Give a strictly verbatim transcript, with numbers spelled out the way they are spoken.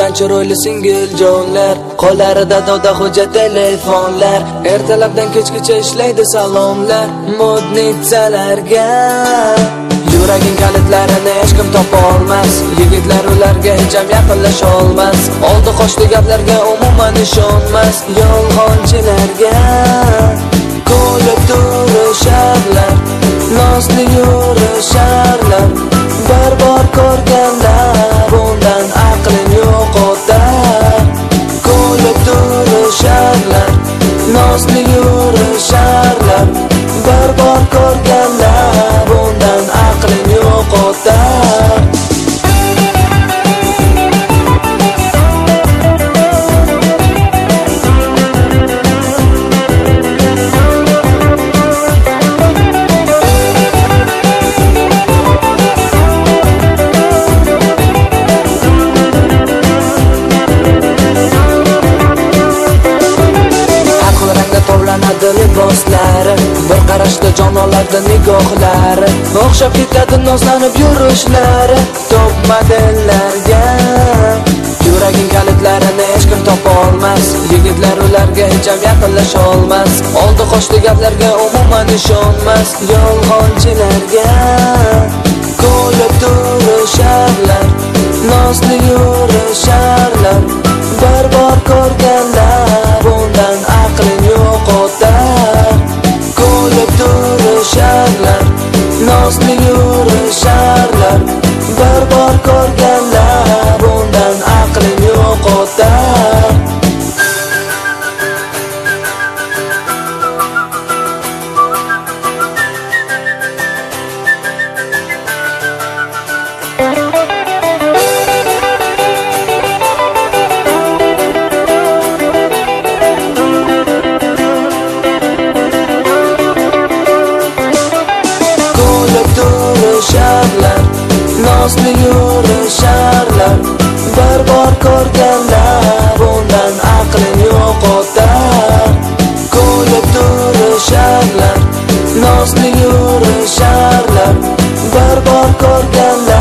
bilan chiroyli singil jonlar, qo'llarida doda xo'ja telefonlar, ertalabdan kechgacha ishlaydi salomlar modnitsalarga. Yuraging kalitlarini hech kim topa olmas, yigitlar ularga hech ham yaqinlasha olmas. Oldi qochdi gaplarga umuman ishonmas, yolg'onchilarga. Ko'lib turisharlar, nosli yurisharlar, bir bor ko'rganlar bundan aqling yo'qotar. Ko'lib turisharlar, nosli yurisharlar, bir bor ko'rganlar bundan aqling yo'qotar. Liboslari, bir qarashda jon oladi nigohlari, o'xshab ketadi nozlanib yurishlari top modellarga. Yuraging kalitlarini hech kim topa olmas, yigitlar ularga hech ham yaqinlasha olmas. Oldi qochdi gaplarga umuman ishonmas, yolg'onchilarga. Ko'lib turisharlar, nosli yurisharlar, bir bor ko'rganlar bundan aqling yo'qotar. Ko'lib turisharlar, nosli yurisharlar, bir bor ko'rganlar bundan aqling yo'qotar. Nosli yurisharlar, bir bor ko'rganlar bundan aqling yo'qotar. Ko'lib turisharlar, nosli yurisharlar, bir bor ko'rganlar